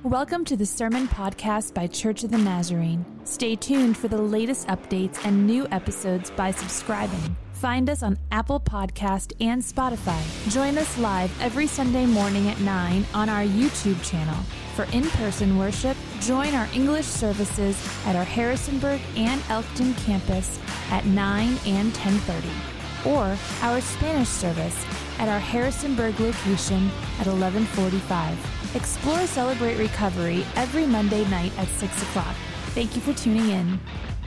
Welcome to the Sermon Podcast by Church of the Nazarene. Stay tuned for the latest updates and new episodes by subscribing. Find us on Apple Podcast and Spotify. Join us live every Sunday morning at 9 on our YouTube channel. For in-person worship, join our English services at our Harrisonburg and Elkton campus at 9 and 10:30, or our Spanish service at our Harrisonburg location at 11:45. Explore Celebrate Recovery every Monday night at 6 o'clock. Thank you for tuning in.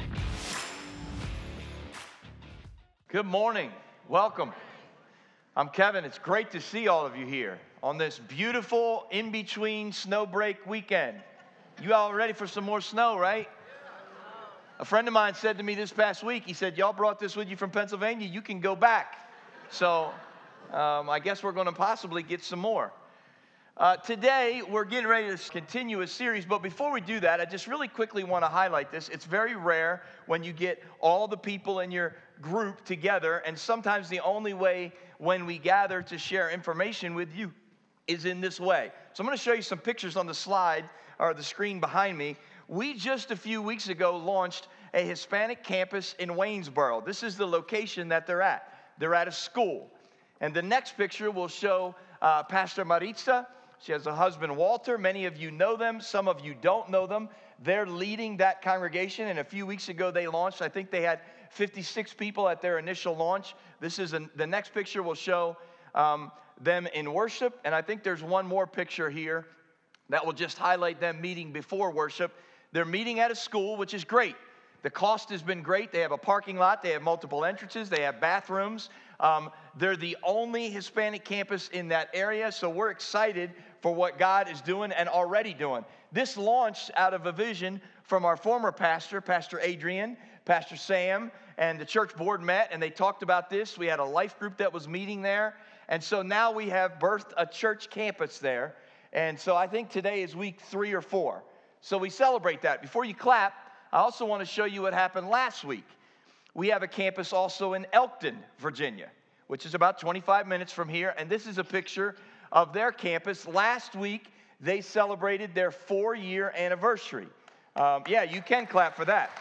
Good morning. Welcome. I'm Kevin. It's great to see all of you here on this beautiful in-between snow break weekend. You all ready for some more snow, right? A friend of mine said to me this past week, he said, y'all brought this with you from Pennsylvania, you can go back. So I guess we're going to possibly get some more. Today, we're getting ready to continue a series, but before we do that, I just really quickly want to highlight this. It's very rare when you get all the people in your group together, and sometimes the only way when we gather to share information with you is in this way. So I'm going to show you some pictures on the slide, or the screen behind me. We just a few weeks ago launched a Hispanic campus in Waynesboro. This is the location that they're at. They're at a school. And the next picture will show Pastor Maritza. She has a husband, Walter. Many of you know them. Some of you don't know them. They're leading that congregation, and a few weeks ago they launched. I think they had 56 people at their initial launch. The next picture will show them in worship, and I think there's one more picture here that will just highlight them meeting before worship. They're meeting at a school, which is great. The cost has been great. They have a parking lot. They have multiple entrances. They have bathrooms. They're the only Hispanic campus in that area, so we're excited for what God is doing and already doing. This launched out of a vision from our former pastor, Pastor Adrian, Pastor Sam, and the church board met, and they talked about this. We had a life group that was meeting there, and so now we have birthed a church campus there, and so I think today is week 3 or 4. So we celebrate that. Before you clap, I also want to show you what happened last week. We have a campus also in Elkton, Virginia, which is about 25 minutes from here. And this is a picture of their campus. Last week, they celebrated their 4-year anniversary. Yeah, you can clap for that.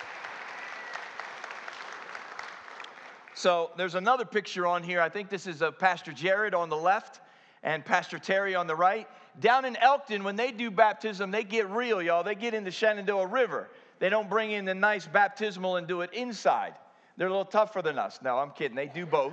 So there's another picture on here. I think this is Pastor Jared on the left and Pastor Terry on the right. Down in Elkton, when they do baptism, they get real, y'all. They get in the Shenandoah River. They don't bring in the nice baptismal and do it inside. They're a little tougher than us. No, I'm kidding. They do both.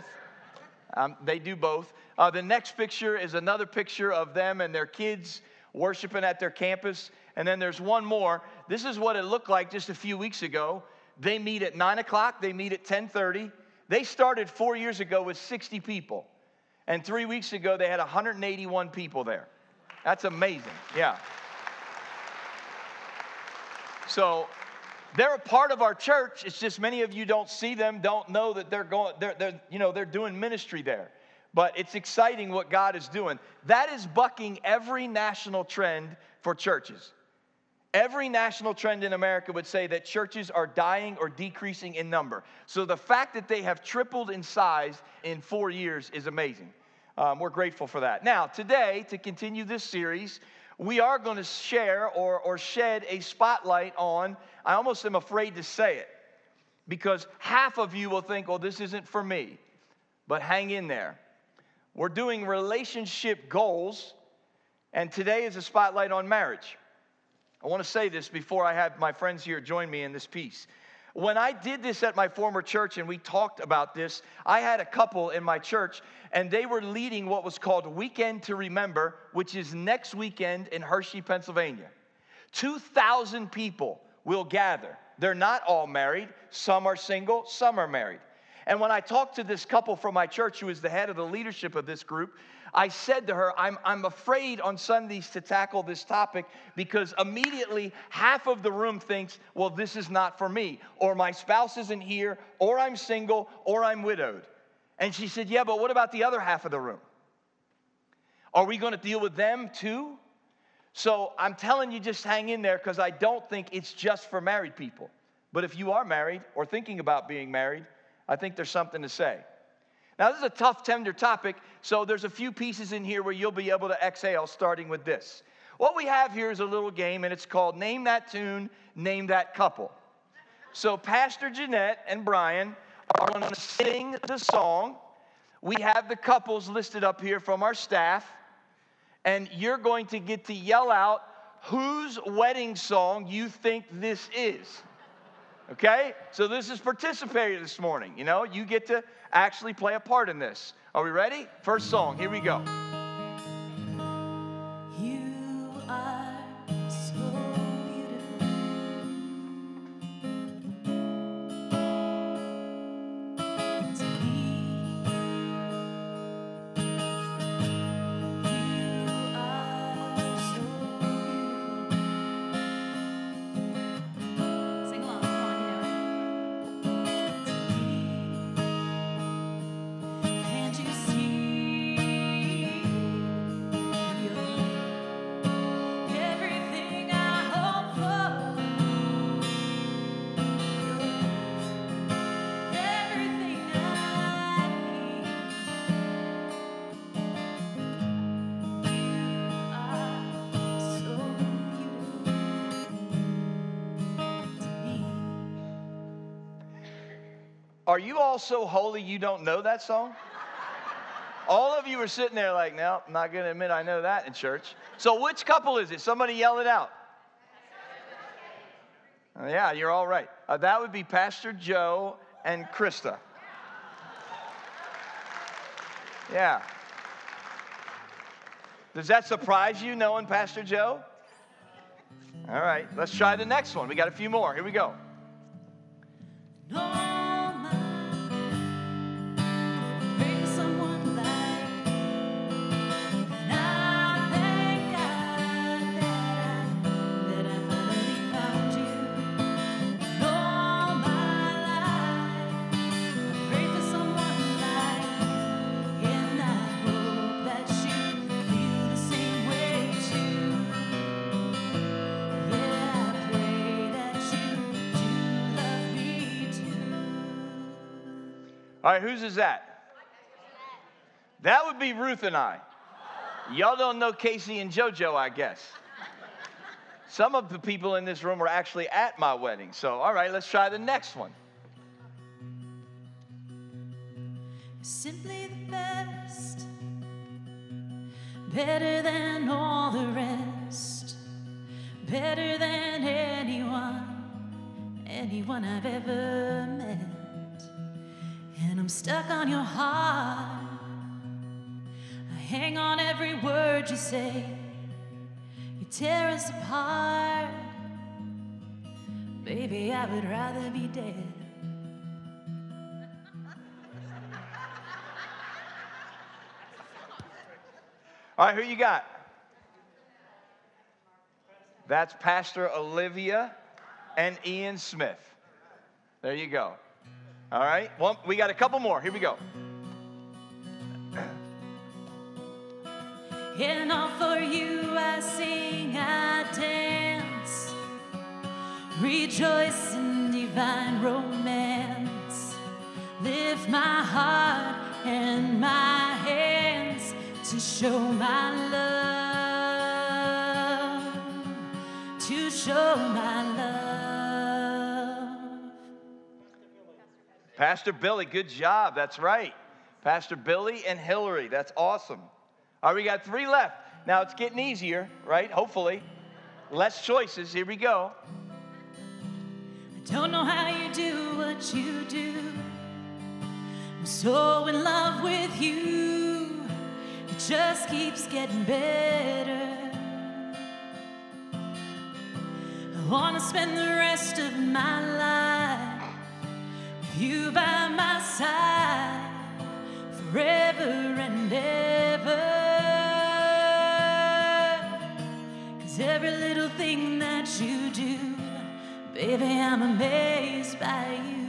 The next picture is another picture of them and their kids worshiping at their campus. And then there's one more. This is what it looked like just a few weeks ago. They meet at 9 o'clock. They meet at 10:30. They started 4 years ago with 60 people. And 3 weeks ago, they had 181 people there. That's amazing. Yeah. So they're a part of our church. It's just many of you don't see them, don't know that they're doing ministry there. But it's exciting what God is doing. That is bucking every national trend for churches. Every national trend in America would say that churches are dying or decreasing in number. So the fact that they have tripled in size in 4 years is amazing. We're grateful for that. Now, today, to continue this series, we are going to share or shed a spotlight on, I almost am afraid to say it, because half of you will think, oh, this isn't for me. But hang in there. We're doing relationship goals, and today is a spotlight on marriage. I want to say this before I have my friends here join me in this piece. When I did this at my former church and we talked about this, I had a couple in my church, and they were leading what was called Weekend to Remember, which is next weekend in Hershey, Pennsylvania. 2,000 people will gather. They're not all married. Some are single, some are married. And when I talked to this couple from my church who is the head of the leadership of this group, I said to her, I'm afraid on Sundays to tackle this topic because immediately half of the room thinks, well, this is not for me, or my spouse isn't here, or I'm single, or I'm widowed. And she said, yeah, but what about the other half of the room? Are we going to deal with them too? So I'm telling you, just hang in there because I don't think it's just for married people. But if you are married or thinking about being married, I think there's something to say. Now, this is a tough, tender topic, so there's a few pieces in here where you'll be able to exhale, starting with this. What we have here is a little game, and it's called Name That Tune, Name That Couple. So Pastor Jeanette and Brian are going to sing the song. We have the couples listed up here from our staff, and you're going to get to yell out whose wedding song you think this is. Okay? So this is participatory this morning. You know, you get to actually play a part in this. Are we ready? First song, here we go. You are so beautiful. To me, you are so beautiful. Sing along, come on, you know it. To me, can't you see you're everything I hope for? You're everything I need. You are so beautiful to me. Are you all so holy you don't know that song? All of you are sitting there like, no, I'm not going to admit I know that in church. So which couple is it? Somebody yell it out. Yeah, you're all right. That would be Pastor Joe and Krista. Yeah. Does that surprise you, knowing Pastor Joe? All right, let's try the next one. We got a few more. Here we go. No man bring someone like you. And I thank God that I finally found you. All my life, I pray for someone like you, and I hope that you feel the same way too. Yeah, I pray that you do love me too. All right, whose is that? That would be Ruth and I. Y'all don't know Casey and JoJo, I guess. Some of the people in this room were actually at my wedding. So, all right, let's try the next one. Simply the best, better than all the rest, better than anyone I've ever met. And I'm stuck on your heart. I hang on every word you say. You tear us apart. Baby, I would rather be dead. All right, who you got? That's Pastor Olivia and Ian Smith. There you go. All right, well, we got a couple more. Here we go. And all for you I sing, I dance, rejoice in divine romance. Lift my heart and my hands to show my love, to show my love. Pastor Billy, good job. That's right. Pastor Billy and Hillary. That's awesome. All right, we got 3 left. Now it's getting easier, right? Hopefully. Less choices. Here we go. I don't know how you do what you do. I'm so in love with you. It just keeps getting better. I want to spend the rest of my life with you by my side forever and ever. 'Cause every little thing that you do, baby, I'm amazed by you.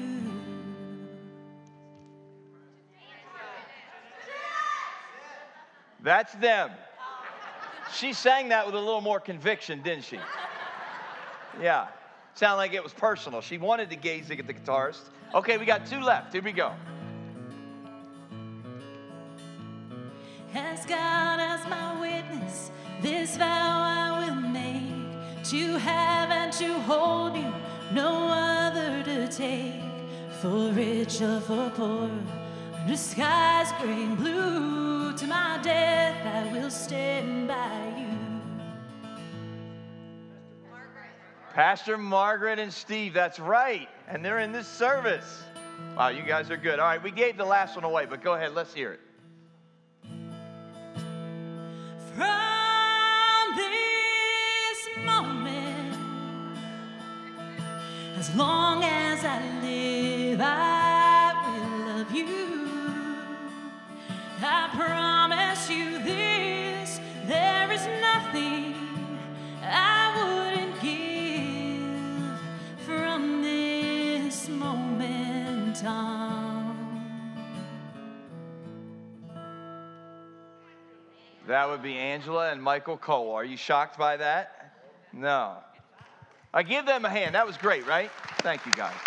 That's them. She sang that with a little more conviction, didn't she? Yeah. Sounded like it was personal. She wanted to gaze at the guitarist. Okay, we got 2 left. Here we go. As God as my witness, this vow I to have and to hold you, no other to take, for rich or for poor, under skies gray and blue, to my death I will stand by you. Pastor Margaret and Steve, that's right. And they're in this service. Wow, you guys are good. All right, we gave the last one away, but go ahead, let's hear it. From this moment, as long as I live, I will love you. I promise you this, there is nothing I wouldn't give from this moment on. That would be Angela and Michael Cole. Are you shocked by that? No. I give them a hand. That was great, right? Thank you, guys.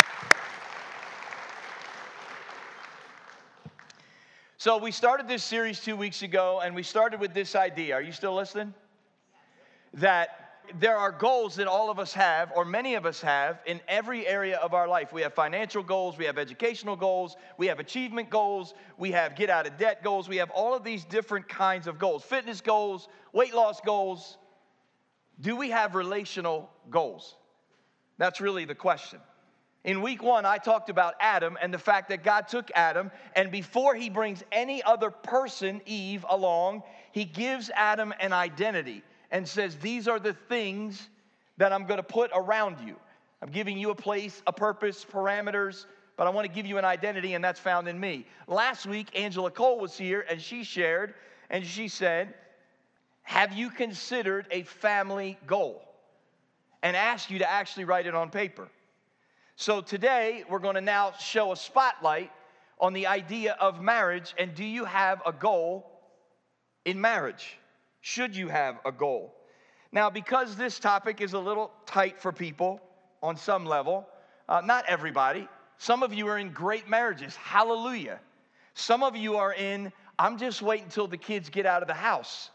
So we started this series 2 weeks ago, and we started with this idea. Are you still listening? That there are goals that all of us have, or many of us have, in every area of our life. We have financial goals, we have educational goals, we have achievement goals, we have get out of debt goals, we have all of these different kinds of goals. Fitness goals, weight loss goals. Do we have relational goals? That's really the question. In week 1, I talked about Adam and the fact that God took Adam, and before he brings any other person, Eve, along, he gives Adam an identity and says, these are the things that I'm going to put around you. I'm giving you a place, a purpose, parameters, but I want to give you an identity, and that's found in me. Last week, Angela Cole was here, and she shared, and she said, have you considered a family goal? And asked you to actually write it on paper. So today, we're going to now show a spotlight on the idea of marriage, and do you have a goal in marriage? Should you have a goal? Now, because this topic is a little tight for people on some level, not everybody. Some of you are in great marriages. Hallelujah. Some of you are in, I'm just waiting until the kids get out of the house.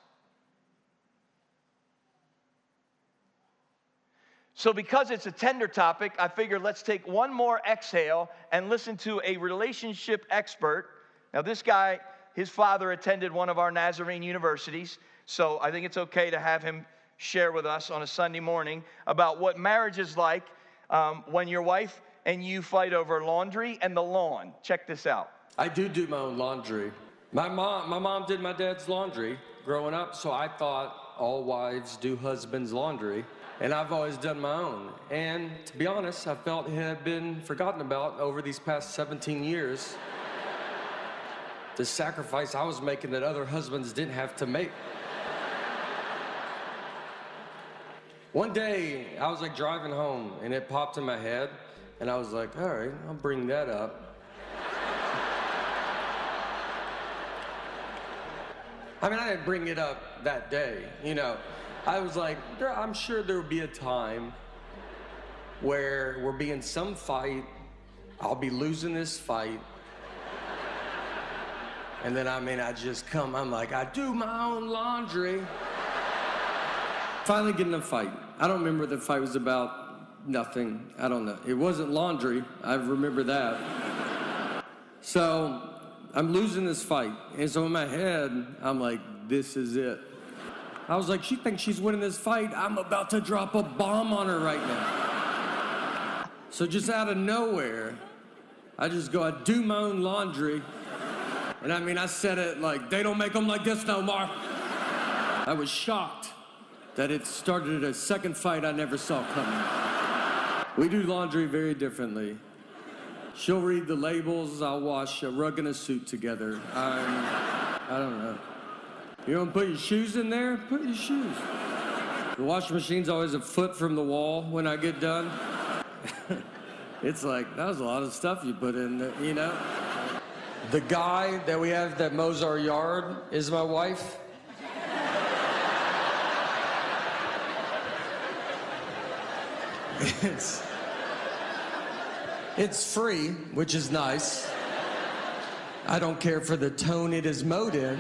So because it's a tender topic, I figured let's take one more exhale and listen to a relationship expert. Now, this guy, his father attended one of our Nazarene universities, so I think it's okay to have him share with us on a Sunday morning about what marriage is like when your wife and you fight over laundry and the lawn. Check this out. I do my own laundry. My mom did my dad's laundry growing up, so I thought all wives do husband's laundry. And I've always done my own. And to be honest, I felt it had been forgotten about over these past 17 years. The sacrifice I was making that other husbands didn't have to make. One day, I was like driving home, and it popped in my head, and I was like, all right, I'll bring that up. I mean, I didn't bring it up that day, you know. I was like, I'm sure there will be a time where we'll be in some fight, I'll be losing this fight, and then, I just come, I'm like, I do my own laundry. Finally get in a fight. I don't remember the fight was about nothing. I don't know. It wasn't laundry. I remember that. So I'm losing this fight. And so in my head, I'm like, this is it. I was like, she thinks she's winning this fight. I'm about to drop a bomb on her right now. So just out of nowhere, I just go, I do my own laundry. And I said it like, they don't make them like this no more. I was shocked that it started a second fight I never saw coming. We do laundry very differently. She'll read the labels, I'll wash a rug and a suit together. I don't know. You want to put your shoes in there? Put your shoes. The washing machine's always a foot from the wall when I get done. It's like, that was a lot of stuff you put in there, you know? The guy that we have that mows our yard is my wife. It's free, which is nice. I don't care for the tone it is mowed in.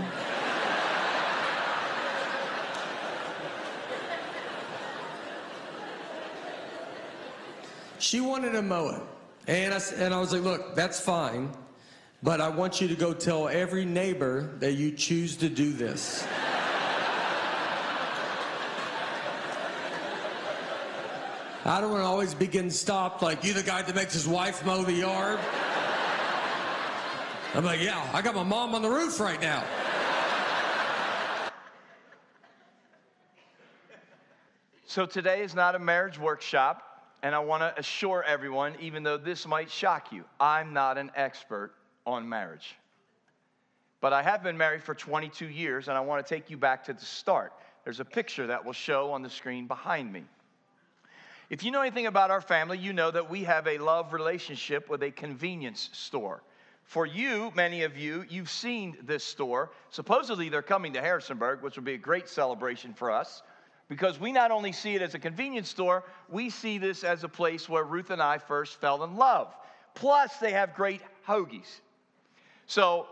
she wanted to mow it. And I was like, look, that's fine, but I want you to go tell every neighbor that you choose to do this. I don't want to always be getting stopped like, you the guy that makes his wife mow the yard? I'm like, yeah, I got my mom on the roof right now. So today is not a marriage workshop, and I want to assure everyone, even though this might shock you, I'm not an expert on marriage. But I have been married for 22 years, and I want to take you back to the start. There's a picture that will show on the screen behind me. If you know anything about our family, you know that we have a love relationship with a convenience store. For you, many of you, you've seen this store. Supposedly they're coming to Harrisonburg, which will be a great celebration for us, because we not only see it as a convenience store, we see this as a place where Ruth and I first fell in love. Plus, they have great hoagies. So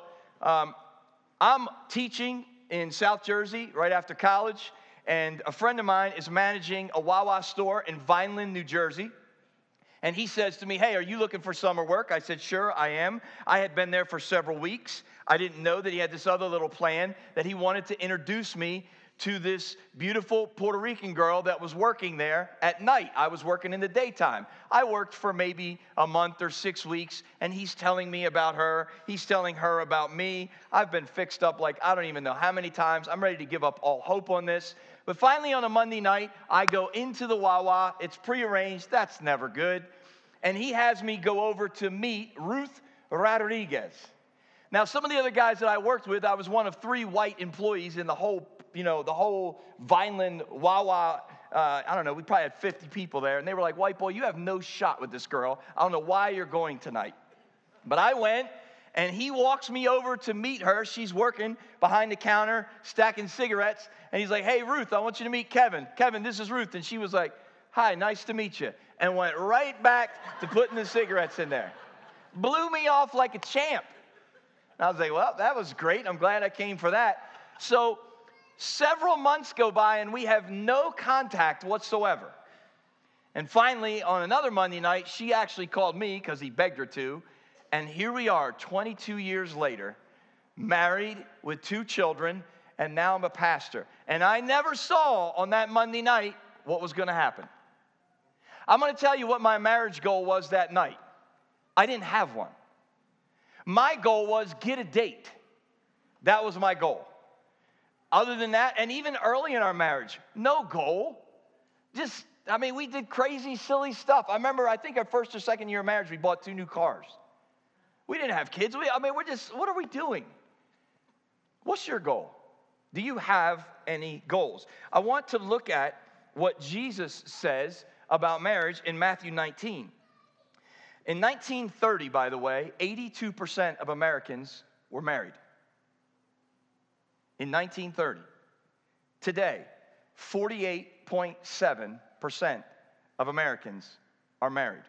I'm teaching in South Jersey right after college, and a friend of mine is managing a Wawa store in Vineland, New Jersey. And he says to me, hey, are you looking for summer work? I said, sure, I am. I had been there for several weeks. I didn't know that he had this other little plan that he wanted to introduce me to this beautiful Puerto Rican girl that was working there at night. I was working in the daytime. I worked for maybe a month or 6 weeks, and he's telling me about her. He's telling her about me. I've been fixed up like I don't even know how many times. I'm ready to give up all hope on this. But finally on a Monday night, I go into the Wawa. It's prearranged. That's never good. And he has me go over to meet Ruth Rodriguez. Now, some of the other guys that I worked with, I was one of 3 white employees in the whole Vineland Wawa. I don't know, we probably had 50 people there. And they were like, white boy, you have no shot with this girl. I don't know why you're going tonight. But I went, and he walks me over to meet her. She's working behind the counter, stacking cigarettes. And he's like, hey, Ruth, I want you to meet Kevin. Kevin, this is Ruth. And she was like, hi, nice to meet you. And went right back to putting the cigarettes in there. Blew me off like a champ. And I was like, well, that was great. I'm glad I came for that. So several months go by, and we have no contact whatsoever. And finally, on another Monday night, she actually called me because he begged her to. And here we are, 22 years later, married with 2 children, and now I'm a pastor. And I never saw on that Monday night what was going to happen. I'm going to tell you what my marriage goal was that night. I didn't have one. My goal was get a date. That was my goal. Other than that, and even early in our marriage, no goal. We did crazy, silly stuff. I think our first or second year of marriage, we bought 2 new cars. We didn't have kids. What are we doing? What's your goal? Do you have any goals? I want to look at what Jesus says about marriage in Matthew 19. In 1930, by the way, 82% of Americans were married. In 1930. Today, 48.7% of Americans are married.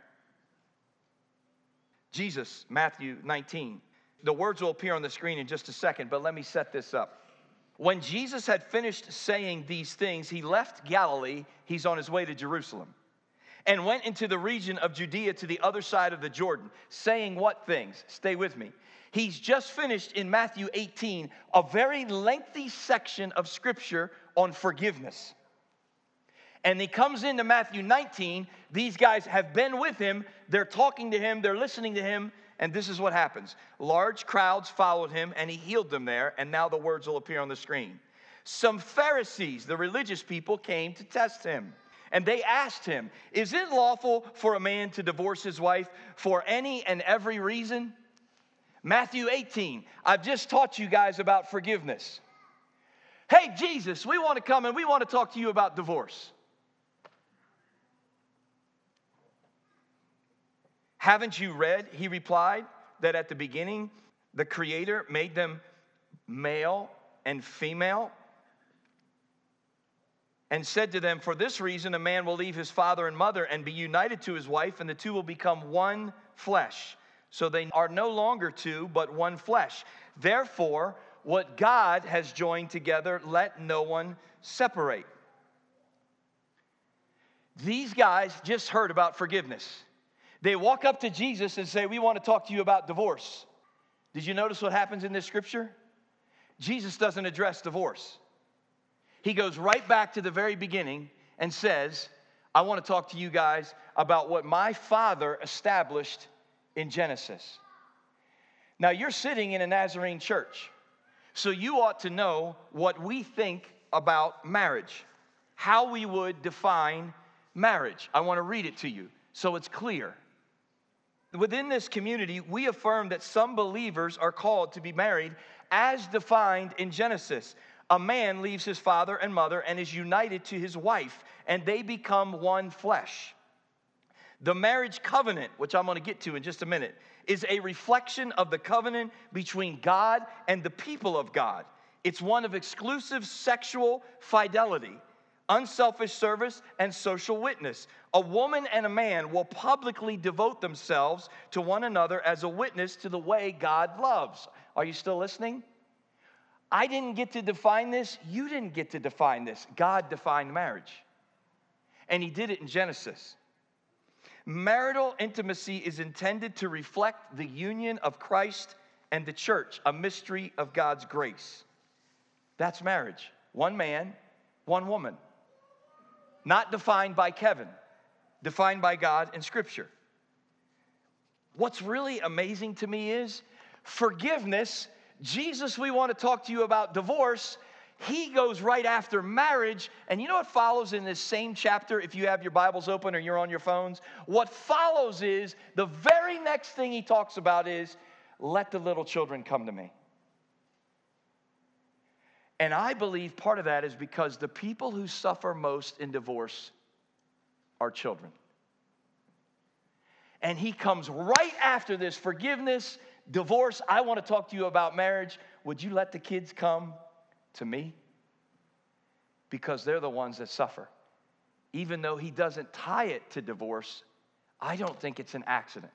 Jesus, Matthew 19. The words will appear on the screen in just a second, but let me set this up. When Jesus had finished saying these things, he left Galilee. He's on his way to Jerusalem. And went into the region of Judea to the other side of the Jordan, saying what things? Stay with me. He's just finished in Matthew 18, a very lengthy section of scripture on forgiveness. And he comes into Matthew 19. These guys have been with him. They're talking to him. They're listening to him. And this is what happens. Large crowds followed him, and he healed them there. And now the words will appear on the screen. Some Pharisees, the religious people, came to test him. And they asked him, is it lawful for a man to divorce his wife for any and every reason? Matthew 18, I've just taught you guys about forgiveness. Hey, Jesus, we want to come and we want to talk to you about divorce. Haven't you read, he replied, that at the beginning the Creator made them male and female? And said to them, for this reason a man will leave his father and mother and be united to his wife, and the 2 will become one flesh. So they are no longer 2, but one flesh. Therefore, what God has joined together, let no one separate. These guys just heard about forgiveness. They walk up to Jesus and say, we want to talk to you about divorce. Did you notice what happens in this scripture? Jesus doesn't address divorce. He goes right back to the very beginning and says, I want to talk to you guys about what my Father established in Genesis. Now, you're sitting in a Nazarene church, so you ought to know what we think about marriage, how we would define marriage. I want to read it to you so it's clear. Within this community, we affirm that some believers are called to be married as defined in Genesis. A man leaves his father and mother and is united to his wife, and they become one flesh. The marriage covenant, which I'm going to get to in just a minute, is a reflection of the covenant between God and the people of God. It's one of exclusive sexual fidelity, unselfish service, and social witness. A woman and a man will publicly devote themselves to one another as a witness to the way God loves. Are you still listening? I didn't get to define this. You didn't get to define this. God defined marriage. And he did it in Genesis. Marital intimacy is intended to reflect the union of Christ and the church, a mystery of God's grace. That's marriage. One man, one woman. Not defined by Kevin, defined by God in Scripture. What's really amazing to me is forgiveness. Jesus, we want to talk to you about divorce. He goes right after marriage. And you know what follows in this same chapter, if you have your Bibles open or you're on your phones? What follows is, the very next thing he talks about is, let the little children come to me. And I believe part of that is because the people who suffer most in divorce are children. And he comes right after this forgiveness, divorce. I want to talk to you about marriage. Would you let the kids come to me? Because they're the ones that suffer. Even though he doesn't tie it to divorce, I don't think it's an accident.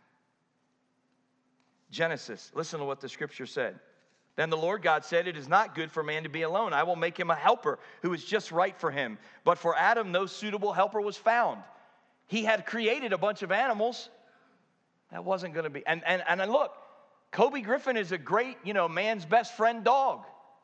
Genesis, listen to what the scripture said. Then the Lord God said, it is not good for man to be alone. I will make him a helper who is just right for him. But for Adam, no suitable helper was found. He had created a bunch of animals. That wasn't going to be. And look, Kobe Griffin is a great, man's best friend dog.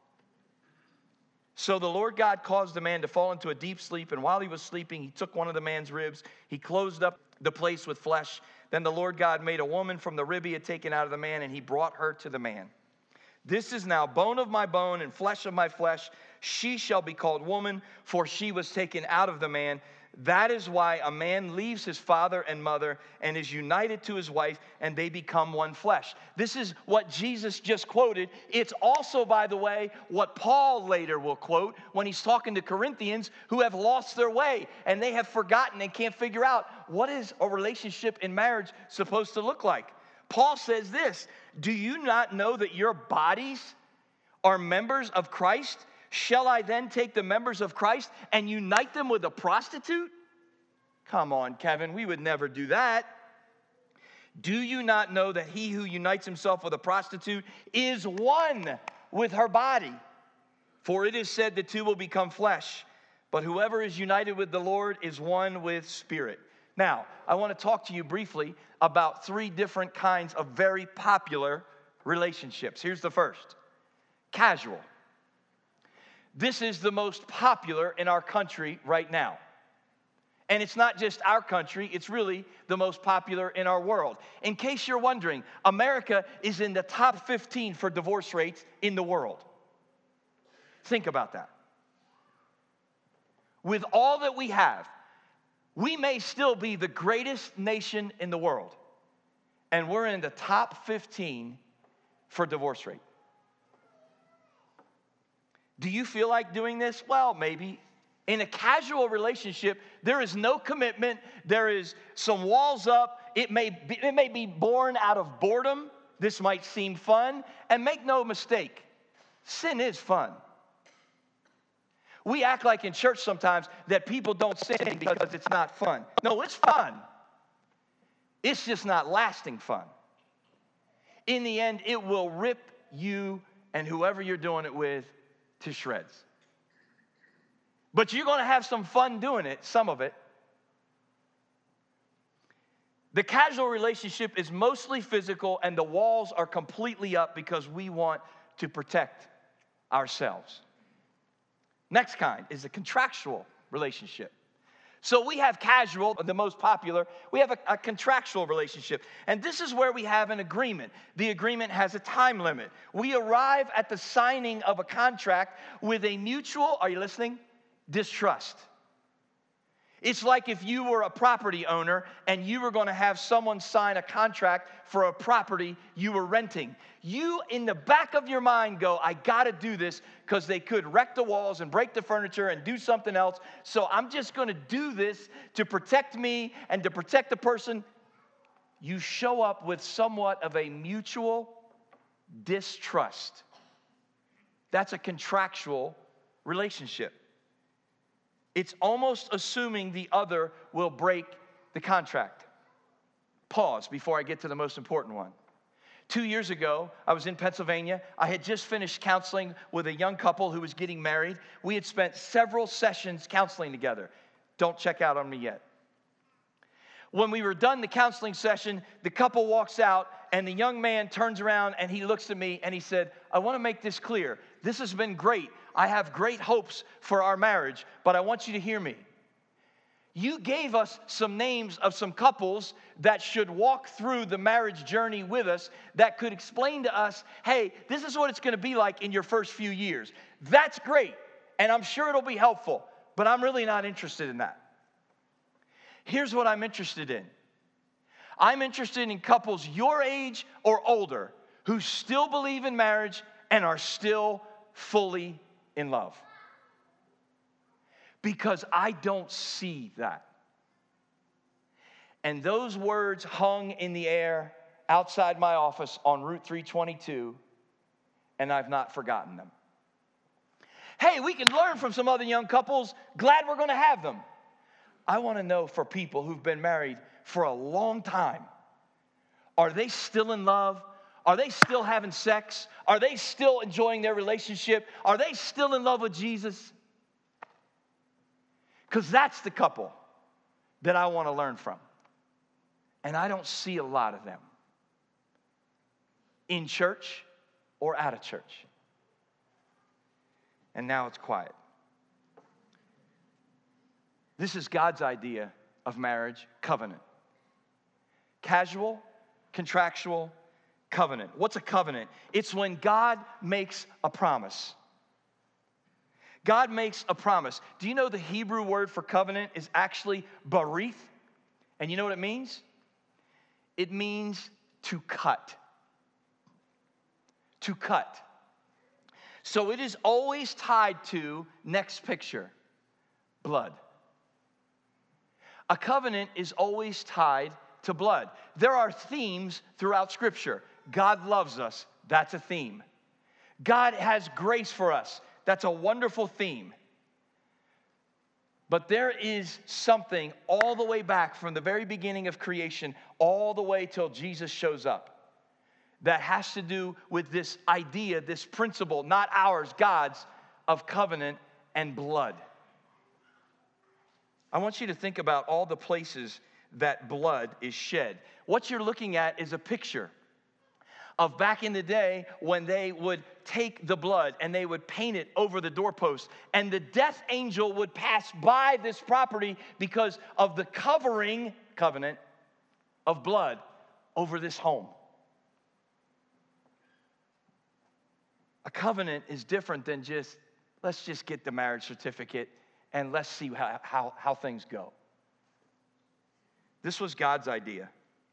So the Lord God caused the man to fall into a deep sleep, and while he was sleeping, he took one of the man's ribs. He closed up the place with flesh. Then the Lord God made a woman from the rib he had taken out of the man, and he brought her to the man. This is now bone of my bone and flesh of my flesh. She shall be called woman, for she was taken out of the man. That is why a man leaves his father and mother and is united to his wife, and they become one flesh. This is what Jesus just quoted. It's also, by the way, what Paul later will quote when he's talking to Corinthians who have lost their way and they have forgotten and can't figure out what is a relationship in marriage supposed to look like. Paul says this, do you not know that your bodies are members of Christ? Shall I then take the members of Christ and unite them with a prostitute? Come on, Kevin, we would never do that. Do you not know that he who unites himself with a prostitute is one with her body? For it is said the two will become flesh. But whoever is united with the Lord is one with spirit. Now, I want to talk to you briefly about 3 different kinds of very popular relationships. Here's the first. Casual. This is the most popular in our country right now. And it's not just our country, it's really the most popular in our world. In case you're wondering, America is in the top 15 for divorce rates in the world. Think about that. With all that we have, we may still be the greatest nation in the world, and we're in the top 15 for divorce rate. Do you feel like doing this? Well, maybe. In a casual relationship, there is no commitment. There is some walls up. It may be born out of boredom. This might seem fun. And make no mistake, sin is fun. We act like in church sometimes that people don't sin because it's not fun. No, it's fun. It's just not lasting fun. In the end, it will rip you and whoever you're doing it with to shreds. But you're going to have some fun doing it, some of it. The casual relationship is mostly physical, and the walls are completely up because we want to protect ourselves. Next kind is a contractual relationship. So we have casual, the most popular. We have a contractual relationship. And this is where we have an agreement. The agreement has a time limit. We arrive at the signing of a contract with a mutual, are you listening? Distrust. It's like if you were a property owner and you were going to have someone sign a contract for a property you were renting. You, in the back of your mind, go, I got to do this because they could wreck the walls and break the furniture and do something else. So I'm just going to do this to protect me and to protect the person. You show up with somewhat of a mutual distrust. That's a contractual relationship. It's almost assuming the other will break the contract. Pause before I get to the most important one. 2 years ago, I was in Pennsylvania. I had just finished counseling with a young couple who was getting married. We had spent several sessions counseling together. Don't check out on me yet. When we were done the counseling session, the couple walks out, and the young man turns around and he looks at me and he said, I want to make this clear. This has been great. I have great hopes for our marriage, but I want you to hear me. You gave us some names of some couples that should walk through the marriage journey with us that could explain to us, hey, this is what it's going to be like in your first few years. That's great, and I'm sure it'll be helpful, but I'm really not interested in that. Here's what I'm interested in. I'm interested in couples your age or older who still believe in marriage and are still fully in love. Because I don't see that. And those words hung in the air outside my office on Route 322, and I've not forgotten them. Hey, we can learn from some other young couples. Glad we're going to have them. I want to know for people who've been married for a long time, are they still in love? Are they still having sex? Are they still enjoying their relationship? Are they still in love with Jesus? Because that's the couple that I want to learn from. And I don't see a lot of them in church or out of church. And now it's quiet. This is God's idea of marriage, covenant. Casual, contractual, covenant. What's a covenant? It's when God makes a promise. God makes a promise. Do you know the Hebrew word for covenant is actually barith? And you know what it means? It means to cut. To cut. So it is always tied to, next picture, blood. A covenant is always tied to blood. There are themes throughout Scripture. God loves us. That's a theme. God has grace for us. That's a wonderful theme. But there is something all the way back from the very beginning of creation, all the way till Jesus shows up, that has to do with this idea, this principle, not ours, God's, of covenant and blood. I want you to think about all the places that blood is shed. What you're looking at is a picture of back in the day when they would take the blood and they would paint it over the doorpost, and the death angel would pass by this property because of the covering covenant of blood over this home. A covenant is different than just, let's just get the marriage certificate and let's see how things go. This was God's idea.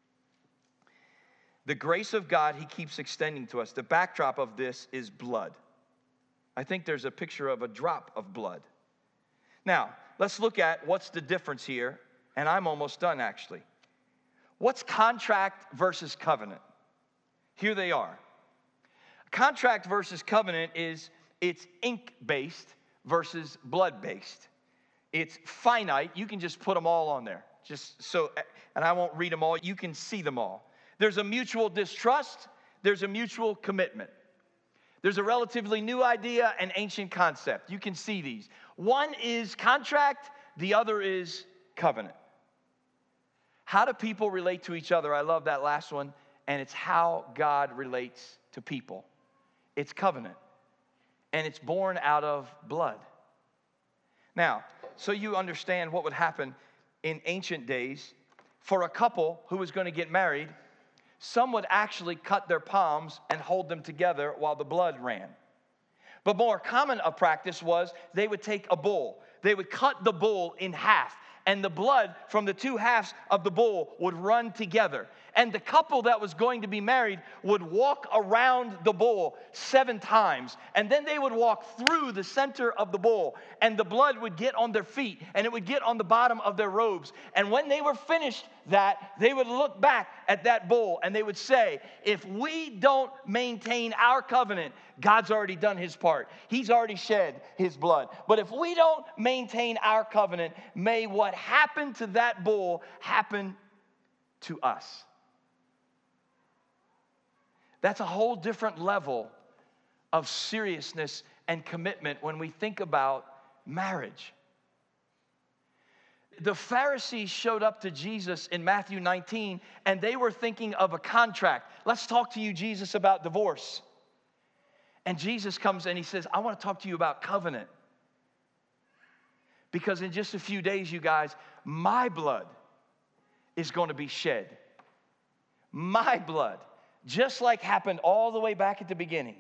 The grace of God he keeps extending to us. The backdrop of this is blood. I think there's a picture of a drop of blood. Now, let's look at what's the difference here, and I'm almost done actually. What's contract versus covenant? Here they are. Contract versus covenant is it's ink-based versus blood-based. It's finite. You can just put them all on there. Just so, and I won't read them all. You can see them all. There's a mutual distrust. There's a mutual commitment. There's a relatively new idea, an ancient concept. You can see these. One is contract. The other is covenant. How do people relate to each other? I love that last one. And it's how God relates to people. It's covenant. And it's born out of blood. Now, so you understand what would happen in ancient days, for a couple who was going to get married, some would actually cut their palms and hold them together while the blood ran. But more common a practice was they would take a bull. They would cut the bull in half, and the blood from the two halves of the bull would run together. And the couple that was going to be married would walk around the bull 7 times. And then they would walk through the center of the bull. And the blood would get on their feet. And it would get on the bottom of their robes. And when they were finished that, they would look back at that bull. And they would say, if we don't maintain our covenant, God's already done his part. He's already shed his blood. But if we don't maintain our covenant, may what happened to that bull happen to us. That's a whole different level of seriousness and commitment when we think about marriage. The Pharisees showed up to Jesus in Matthew 19, and they were thinking of a contract. Let's talk to you, Jesus, about divorce. And Jesus comes and he says, I want to talk to you about covenant. Because in just a few days, you guys, my blood is going to be shed. My blood. Just like happened all the way back at the beginning.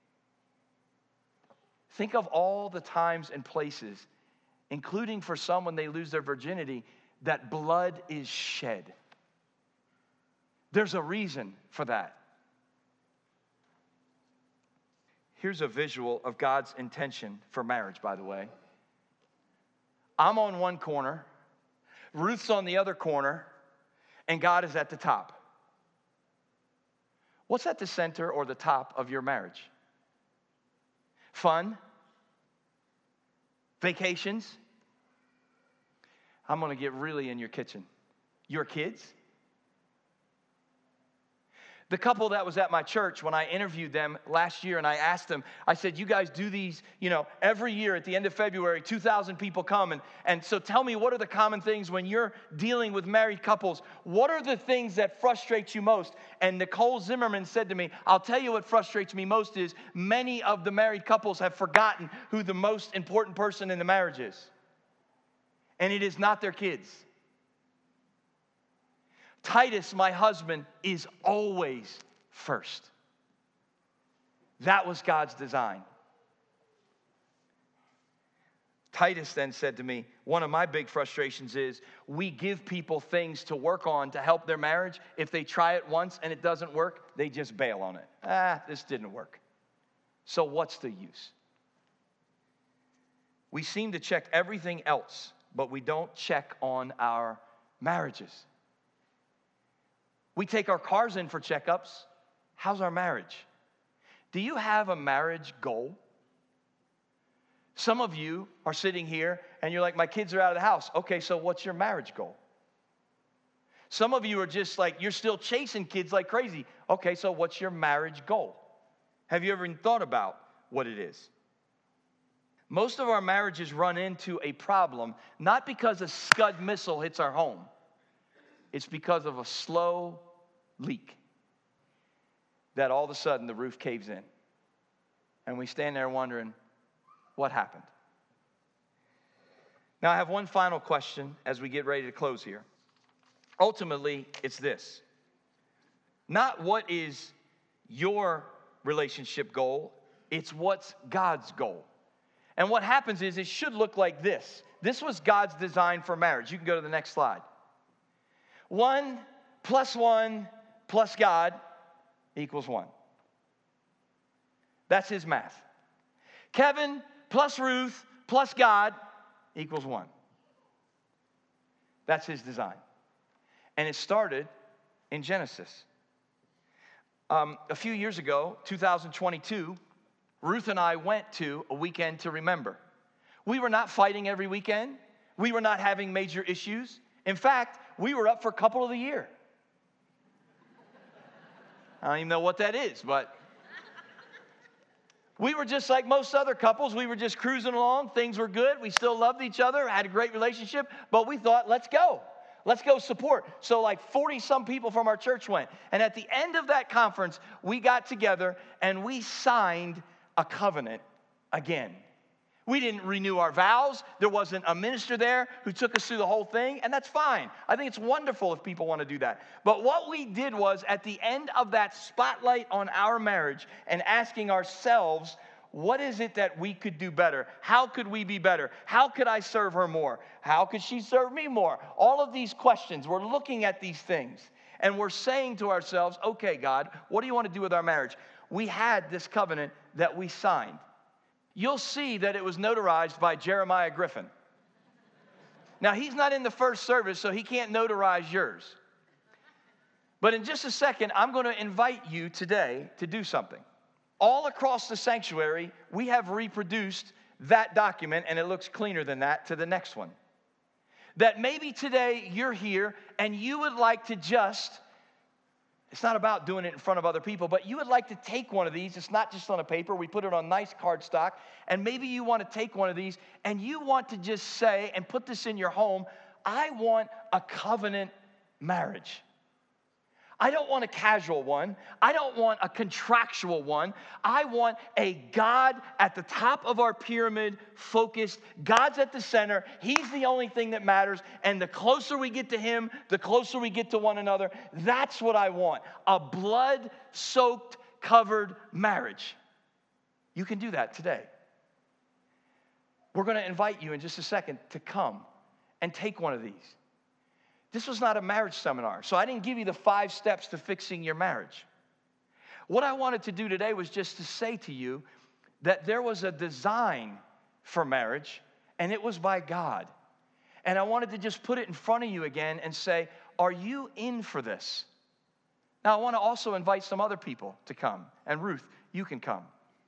Think of all the times and places, including for some when they lose their virginity, that blood is shed. There's a reason for that. Here's a visual of God's intention for marriage, by the way. I'm on one corner, Ruth's on the other corner, and God is at the top. What's at the center or the top of your marriage? Fun? Vacations? I'm going to get really in your kitchen. Your kids? The couple that was at my church, when I interviewed them last year and I asked them, I said, you guys do these, every year at the end of February, 2,000 people come. And so tell me, what are the common things when you're dealing with married couples? What are the things that frustrate you most? And Nicole Zimmerman said to me, I'll tell you what frustrates me most is many of the married couples have forgotten who the most important person in the marriage is. And it is not their kids. Titus, my husband, is always first. That was God's design. Titus then said to me, one of my big frustrations is we give people things to work on to help their marriage. If they try it once and it doesn't work, they just bail on it. This didn't work. So what's the use? We seem to check everything else, but we don't check on our marriages. We take our cars in for checkups. How's our marriage? Do you have a marriage goal? Some of you are sitting here and you're like, my kids are out of the house. Okay, so what's your marriage goal? Some of you are just like, you're still chasing kids like crazy. Okay, so what's your marriage goal? Have you ever even thought about what it is? Most of our marriages run into a problem, not because a Scud missile hits our home. It's because of a slow leak that all of a sudden the roof caves in. And we stand there wondering, what happened? Now, I have one final question as we get ready to close here. Ultimately, it's this. Not what is your relationship goal, it's what's God's goal. And what happens is it should look like this. This was God's design for marriage. You can go to the next slide. 1 plus 1 plus God equals 1. That's his math. Kevin plus Ruth plus God equals 1. That's his design. And it started in Genesis. A few years ago, 2022, Ruth and I went to a weekend to remember. We were not fighting every weekend. We were not having major issues. In fact, we were up for couple of the year. I don't even know what that is, but we were just like most other couples. We were just cruising along. Things were good. We still loved each other, had a great relationship, but we thought, let's go. Let's go support. So like 40 some people from our church went. And at the end of that conference, we got together and we signed a covenant again. We didn't renew our vows. There wasn't a minister there who took us through the whole thing, and that's fine. I think it's wonderful if people want to do that. But what we did was, at the end of that spotlight on our marriage and asking ourselves, what is it that we could do better? How could we be better? How could I serve her more? How could she serve me more? All of these questions, we're looking at these things, and we're saying to ourselves, okay, God, what do you want to do with our marriage? We had this covenant that we signed. You'll see that it was notarized by Jeremiah Griffin. Now, he's not in the first service, so he can't notarize yours. But in just a second, I'm going to invite you today to do something. All across the sanctuary, we have reproduced that document, and it looks cleaner than that, to the next one. That maybe today you're here and you would like to just, it's not about doing it in front of other people, but you would like to take one of these. It's not just on a paper. We put it on nice cardstock. And maybe you want to take one of these and you want to just say, and put this in your home, I want a covenant marriage. I don't want a casual one. I don't want a contractual one. I want a God at the top of our pyramid focused. God's at the center. He's the only thing that matters. And the closer we get to Him, the closer we get to one another. That's what I want. A blood-soaked, covered marriage. You can do that today. We're going to invite you in just a second to come and take one of these. This was not a marriage seminar, so I didn't give you the 5 steps to fixing your marriage. What I wanted to do today was just to say to you that there was a design for marriage, and it was by God. And I wanted to just put it in front of you again and say, are you in for this? Now, I want to also invite some other people to come. And Ruth, you can come.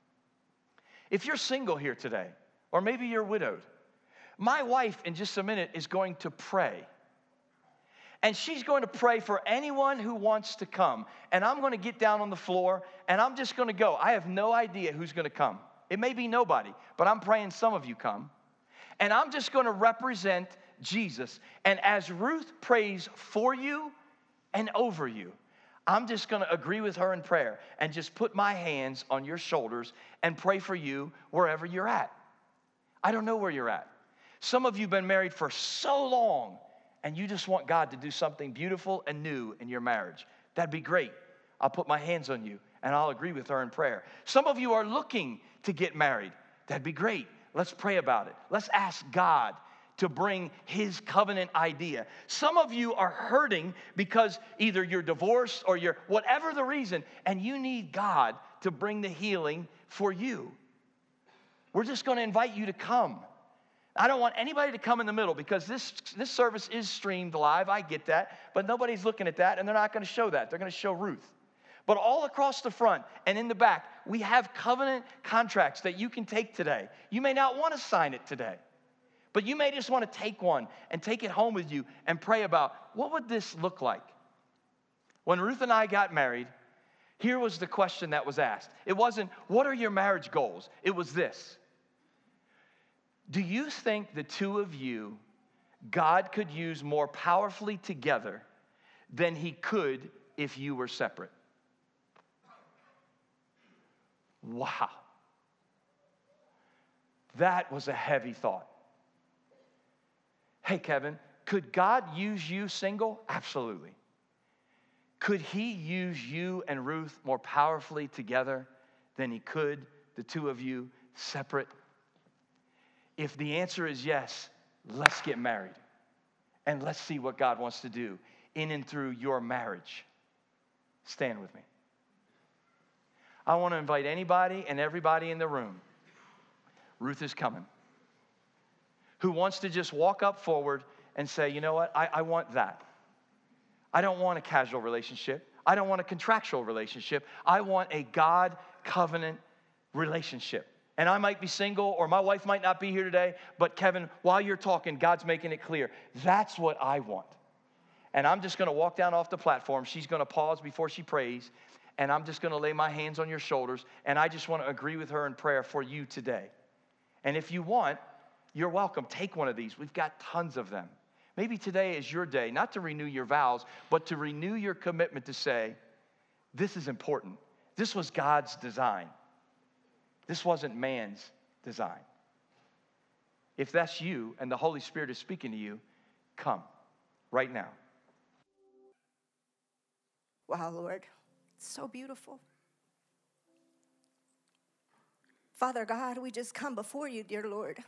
If you're single here today, or maybe you're widowed, my wife in just a minute is going to pray. And she's going to pray for anyone who wants to come. And I'm going to get down on the floor, and I'm just going to go. I have no idea who's going to come. It may be nobody, but I'm praying some of you come. And I'm just going to represent Jesus. And as Ruth prays for you and over you, I'm just going to agree with her in prayer and just put my hands on your shoulders and pray for you wherever you're at. I don't know where you're at. Some of you have been married for so long, and you just want God to do something beautiful and new in your marriage. That'd be great. I'll put my hands on you, and I'll agree with her in prayer. Some of you are looking to get married. That'd be great. Let's pray about it. Let's ask God to bring His covenant idea. Some of you are hurting because either you're divorced or you're whatever the reason, and you need God to bring the healing for you. We're just going to invite you to come. I don't want anybody to come in the middle because this service is streamed live. I get that. But nobody's looking at that, and they're not going to show that. They're going to show Ruth. But all across the front and in the back, we have covenant contracts that you can take today. You may not want to sign it today, but you may just want to take one and take it home with you and pray about what would this look like. When Ruth and I got married, here was the question that was asked. It wasn't, what are your marriage goals? It was this. Do you think the two of you, God could use more powerfully together than He could if you were separate? Wow. That was a heavy thought. Hey, Kevin, could God use you single? Absolutely. Could He use you and Ruth more powerfully together than He could the two of you separate? If the answer is yes, let's get married. And let's see what God wants to do in and through your marriage. Stand with me. I want to invite anybody and everybody in the room. Ruth is coming. Who wants to just walk up forward and say, you know what, I want that. I don't want a casual relationship. I don't want a contractual relationship. I want a God covenant relationship. And I might be single, or my wife might not be here today, but Kevin, while you're talking, God's making it clear. That's what I want. And I'm just going to walk down off the platform. She's going to pause before she prays, and I'm just going to lay my hands on your shoulders, and I just want to agree with her in prayer for you today. And if you want, you're welcome. Take one of these. We've got tons of them. Maybe today is your day, not to renew your vows, but to renew your commitment to say, this is important. This was God's design. This wasn't man's design. If that's you and the Holy Spirit is speaking to you, come right now. Wow, Lord, it's so beautiful. Father God, we just come before you, dear Lord,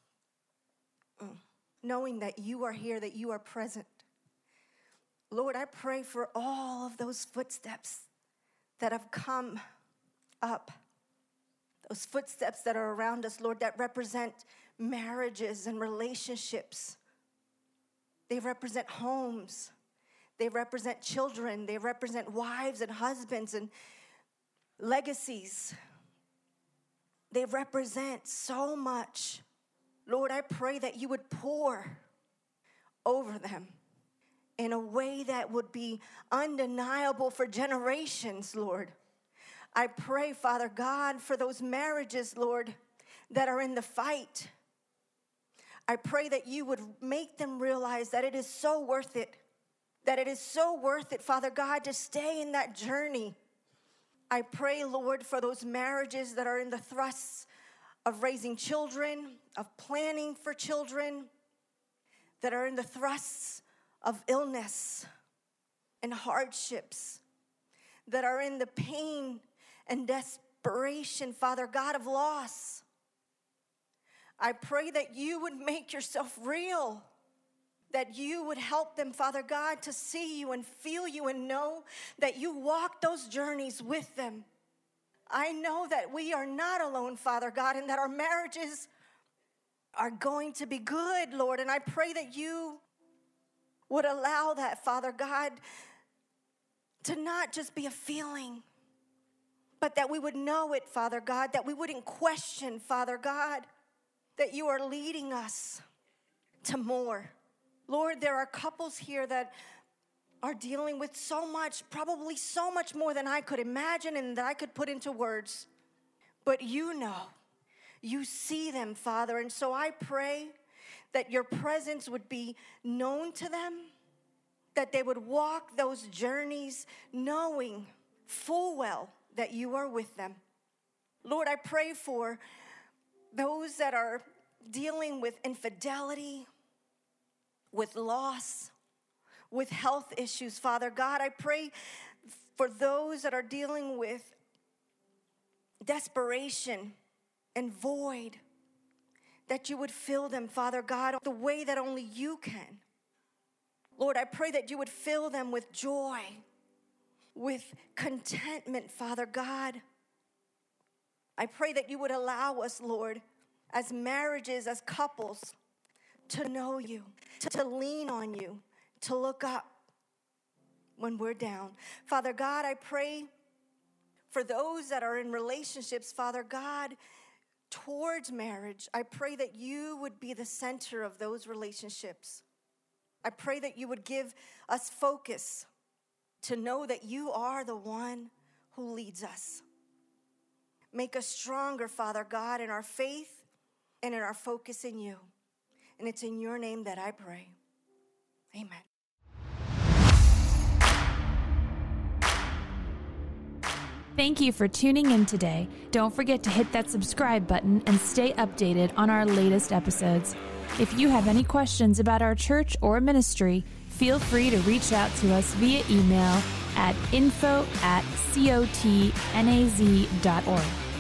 knowing that you are here, that you are present. Lord, I pray for all of those footsteps that have come up, those footsteps that are around us, Lord, that represent marriages and relationships. They represent homes. They represent children. They represent wives and husbands and legacies. They represent so much. Lord, I pray that you would pour over them in a way that would be undeniable for generations, Lord. I pray, Father God, for those marriages, Lord, that are in the fight. I pray that you would make them realize that it is so worth it. That it is so worth it, Father God, to stay in that journey. I pray, Lord, for those marriages that are in the thrusts of raising children, of planning for children, that are in the thrusts of illness and hardships, that are in the pain and desperation, Father God, of loss. I pray that you would make yourself real, that you would help them, Father God, to see you and feel you and know that you walk those journeys with them. I know that we are not alone, Father God, and that our marriages are going to be good, Lord. And I pray that you would allow that, Father God, to not just be a feeling, but that we would know it, Father God, that we wouldn't question, Father God, that you are leading us to more. Lord, there are couples here that are dealing with so much, probably so much more than I could imagine and that I could put into words. But you know, you see them, Father. And so I pray that your presence would be known to them, that they would walk those journeys knowing full well that you are with them. Lord, I pray for those that are dealing with infidelity, with loss, with health issues, Father God. I pray for those that are dealing with desperation and void, that you would fill them, Father God, the way that only you can. Lord, I pray that you would fill them with joy, with contentment, Father God. I pray that you would allow us, Lord, as marriages, as couples, to know you, to lean on you, to look up when we're down. Father God, I pray for those that are in relationships, Father God, towards marriage. I pray that you would be the center of those relationships. I pray that you would give us focus to know that you are the one who leads us. Make us stronger, Father God, in our faith and in our focus in you. And it's in your name that I pray. Amen. Thank you for tuning in today. Don't forget to hit that subscribe button and stay updated on our latest episodes. If you have any questions about our church or ministry, feel free to reach out to us via email at info@cotnaz.org.